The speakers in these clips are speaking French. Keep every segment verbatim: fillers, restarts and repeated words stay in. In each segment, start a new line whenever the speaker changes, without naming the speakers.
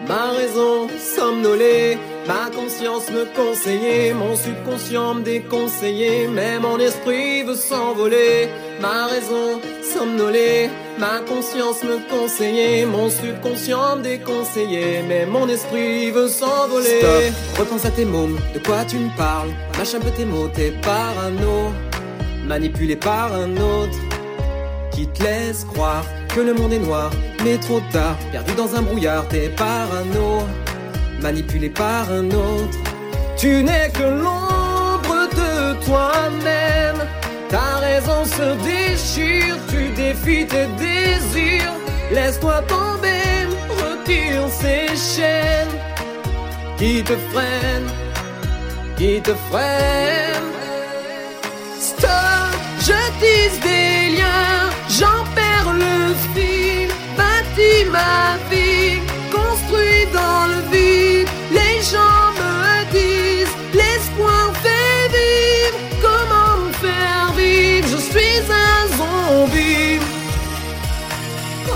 Ma raison somnolée, ma conscience me conseillait, mon subconscient me déconseillait, mais mon esprit veut s'envoler. Ma raison somnolée, ma conscience me conseillait, mon subconscient me déconseillait, mais mon esprit veut s'envoler. Stop, repense à tes mômes, de quoi tu me parles? Mâche un peu tes mots, t'es parano, manipulé par un autre qui te laisse croire que le monde est noir, mais trop tard, perdu dans un brouillard, t'es parano, manipulé par un autre. Tu n'es que l'ombre de toi-même, ta raison se déchire, tu défies tes désirs. Laisse-toi tomber, retire ces chaînes qui te freinent, qui te freinent. Stop, je tisse des liens, j'en perds le fil, bâtis ma vie, construit dans le vide. Les gens me disent, l'espoir fait vivre, comment me faire vivre? Je suis un zombie. Oh,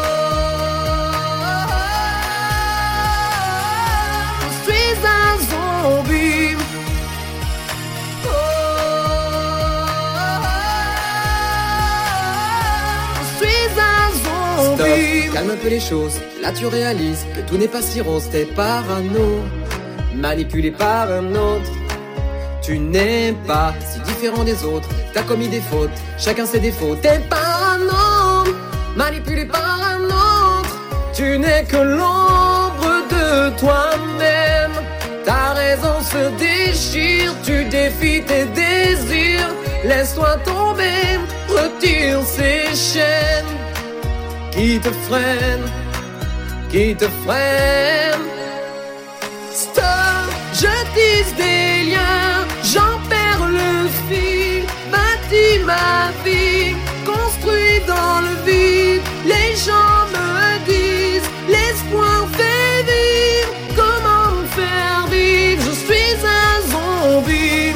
je suis un zombie. Stop, calme un peu les choses, là tu réalises que tout n'est pas si rose, t'es parano, manipulé par un autre. Tu n'es pas si différent des autres, t'as commis des fautes, chacun ses défauts. T'es parano, manipulé par un autre. Tu n'es que l'ombre de toi-même, ta raison se déchire, tu défies tes désirs. Laisse-toi tomber, retire ces chaînes qui te freinent, qui te freinent. Stop, je tisse des liens, j'en perds le fil, bâtis ma vie, construit dans le vide. Les gens me disent, l'espoir fait vivre, comment me faire vivre? Je suis un zombie.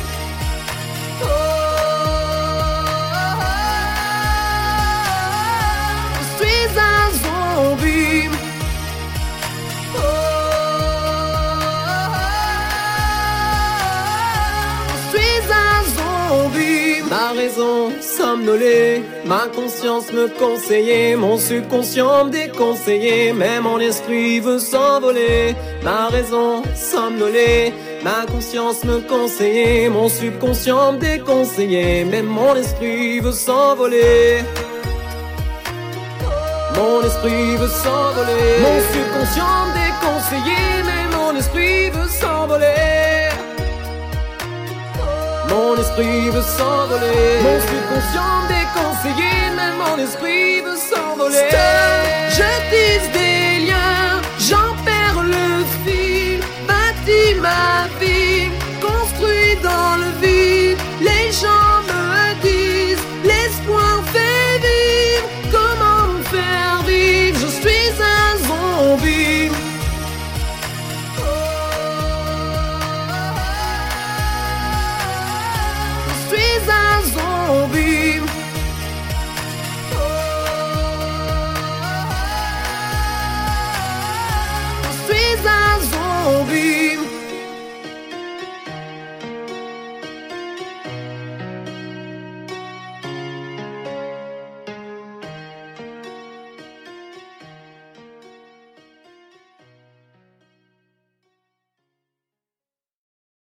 Ma raison somnolée, ma conscience me conseillait, mon subconscient me déconseillait, mais mon esprit veut s'envoler. Ma raison somnolée, ma conscience me conseillait, mon subconscient me déconseillait, mais mon esprit veut s'envoler. Mon esprit veut s'envoler, mon subconscient me déconseillait, mais mon esprit veut s'envoler. Mon esprit veut s'envoler, mon subconscient déconseillé, mais mon esprit veut s'envoler. Stop, je tisse des liens, j'en perds le fil, bâtis ma vie, construit dans le vide. Les gens me disent, l'espoir fait vivre, comment me faire vivre? Je suis un zombie. Un zombie.